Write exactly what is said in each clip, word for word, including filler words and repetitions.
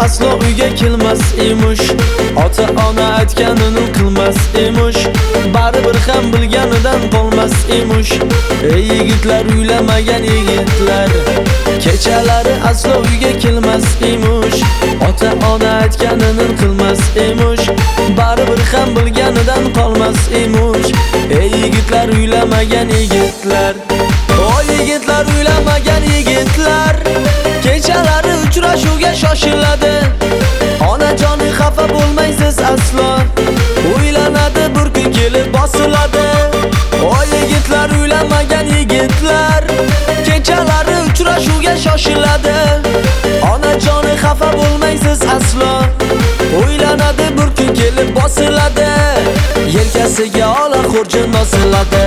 aslo uyga kelmas emish. Ota ona aytganini qilmas emish. Baribir ham bilganidan qolmas emish. Ey yigitlar, uylamagan yigitlar, kechalari aslo uyga kelmas emish. Ota ona aytganini qilmas emish. Baribir ham bilganidan qolmas emish. Ey yigitlar, uylamagan yigitlar, o yigitlar, uylamagan yigitlar, kechalari uchrashuvga shoshiladi. Onajoni xafa bo'lmaysiz aslo, uylanadi bir kun kelib bosiladi. O yigitlar, uylamagan yigitlar, kechalari uchrashuvga shoshiladi. Onajoni xafa bo'lmaysiz aslo, uylanadi bir kun kelib bosiladi. Yelkasiga ola xurjun osiladi.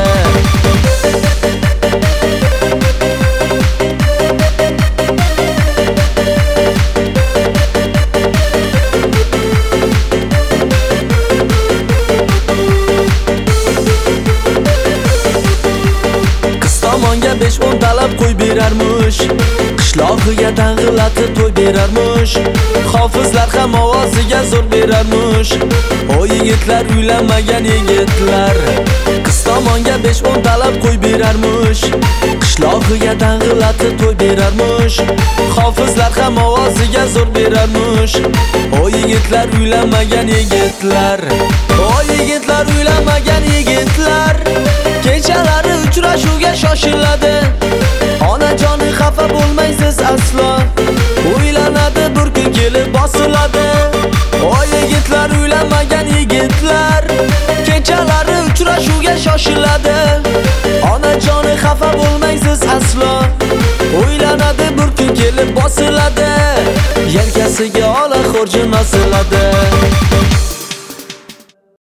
besh o'n talab qo'y berarmish, qishlog'iga dang'illatib to'y berarmish. Hofizlar ham ovoziga zo'r berarmish. O yigitlar, uylamagan yigitlar, qiz tomonga besh o'n talab qo'y berarmish, qishlog'iga dang'illatib to'y berarmish. Hofizlar ham ovoziga zo'r berarmish. O yigitlar, uylamagan yigitlar, o yigitlar, uylamagan yigitlar, kechalari uchrashuvga shoshiladi. Onajoni xafa bo'lmaysiz aslo, uylanadi bir kun kelib bosiladi. O yigitlar, uylamagan yigitlar, kechalari uchrashuvga shoshiladi. Onajoni xafa bo'lmaysiz aslo, uylanadi bir kun kelib bosiladi. Yelkasiga ola xurjun osiladi.